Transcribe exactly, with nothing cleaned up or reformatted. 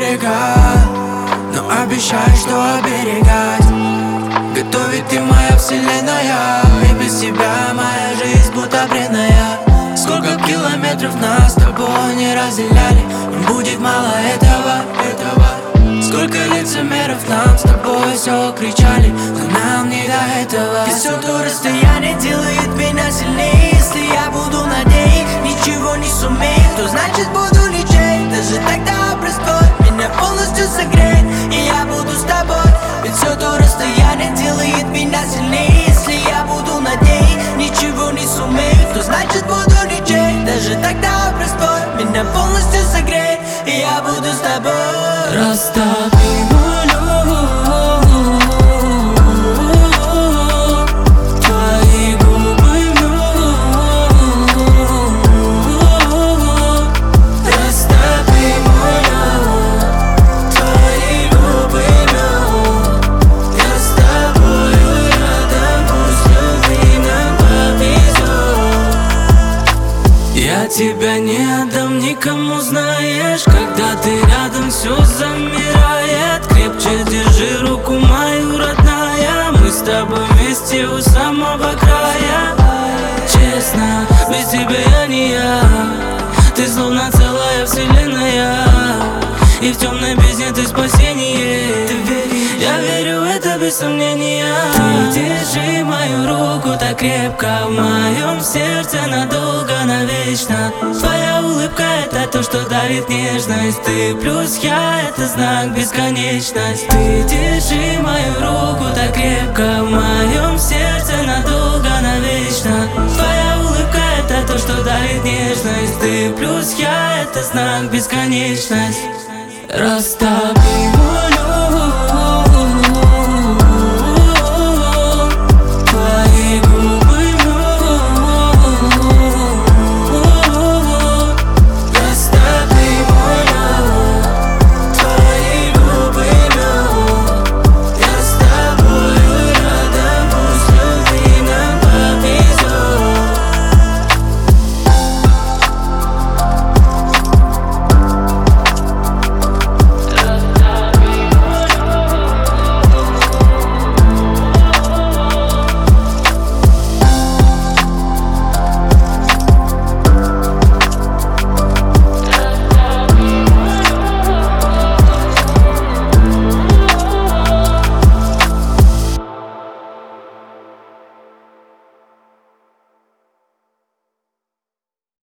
берега, но обещай, что оберегать. Готовит ты моя вселенная, и без тебя моя жизнь будто бренная. Сколько километров нас с тобой не разделяли, им будет мало этого, этого. Сколько лицемеров нам с тобой все кричали, но нам не до этого. И все то расстояние делает меня сильнее. Если я буду на ней, ничего не сумею, то значит буду ничей. Даже тогда простой меня полностью согреет, и я буду с тобой. Ведь все то расстояние делает меня сильнее. Если я буду над ней, ничего не сумею, то значит буду ничей. Даже тогда простой меня полностью согреет, и я буду с тобой. Растопи мою любовь, твои губы мед. Растопи мою, твои губы мед. Я с тобою рядом, пусть любви нам повезет. Я тебя не отдам никому, знаешь. Когда ты рядом, все замирает. Крепче держи руку мою, родная. Мы с тобой вместе у самого края. Честно, без тебя я не я. Ты словно целая вселенная, и в темной бездне ты спасение. Ты веришь? Я верю, это без сомнения. Ты держи мою руку так крепко, в моем сердце надолго, навечно. Твоя улыбка — это то, что дарит нежность. Ты плюс я — это знак бесконечность. Ты держи мою руку так крепко, в моем сердце надолго, навечно. Твоя улыбка — это то, что дарит нежность. Ты плюс я — это знак бесконечность. Растопи